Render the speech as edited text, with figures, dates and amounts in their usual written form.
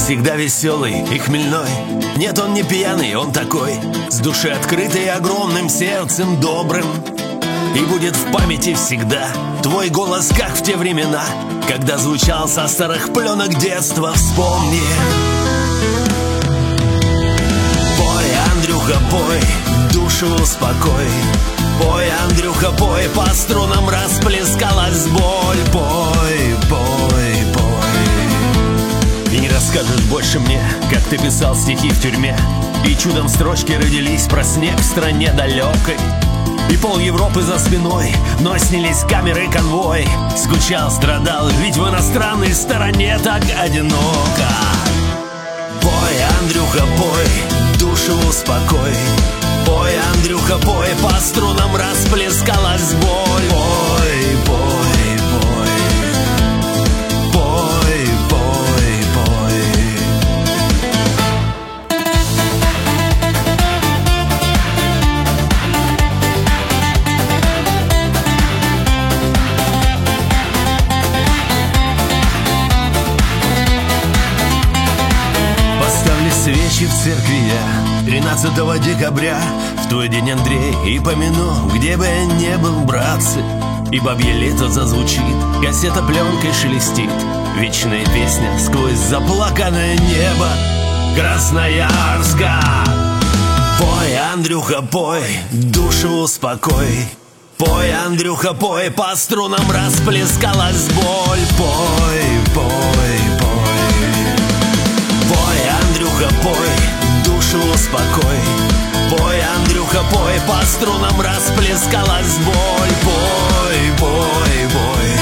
всегда веселый и хмельной. Нет, он не пьяный, он такой, с душой открытой и огромным сердцем добрым. И будет в памяти всегда твой голос, как в те времена, когда звучал со старых пленок детства. Вспомни. Пой, Андрюха, пой, душу успокой. Пой, Андрюха, пой, по струнам расплескалась боль. Пой, пой, пой. И не расскажешь больше мне, как ты писал стихи в тюрьме, и чудом строчки родились про снег в стране далекой, и пол Европы за спиной, но снились камеры конвой. Скучал, страдал, ведь в иностранной стороне так одиноко. Пой, Андрюха, пой, душу успокой. Пой, Андрюха, пой, по струнам расплескалась боль. Пой, пой, пой. Пой, пой, пой. Поставлю свечи в церкви я 13 декабря, в твой день, Андрей, и помяну, где бы я не был, братцы. И бабье лето зазвучит, кассета пленкой шелестит, вечная песня сквозь заплаканное небо Красноярска. Пой, Андрюха, пой, душу успокой. Пой, Андрюха, пой, по струнам расплескалась боль. Пой, пой, пой. Пой, Андрюха, пой, душу успокой. Пой, Андрюха, пой, по струнам расплескалась боль. Пой, пой, пой.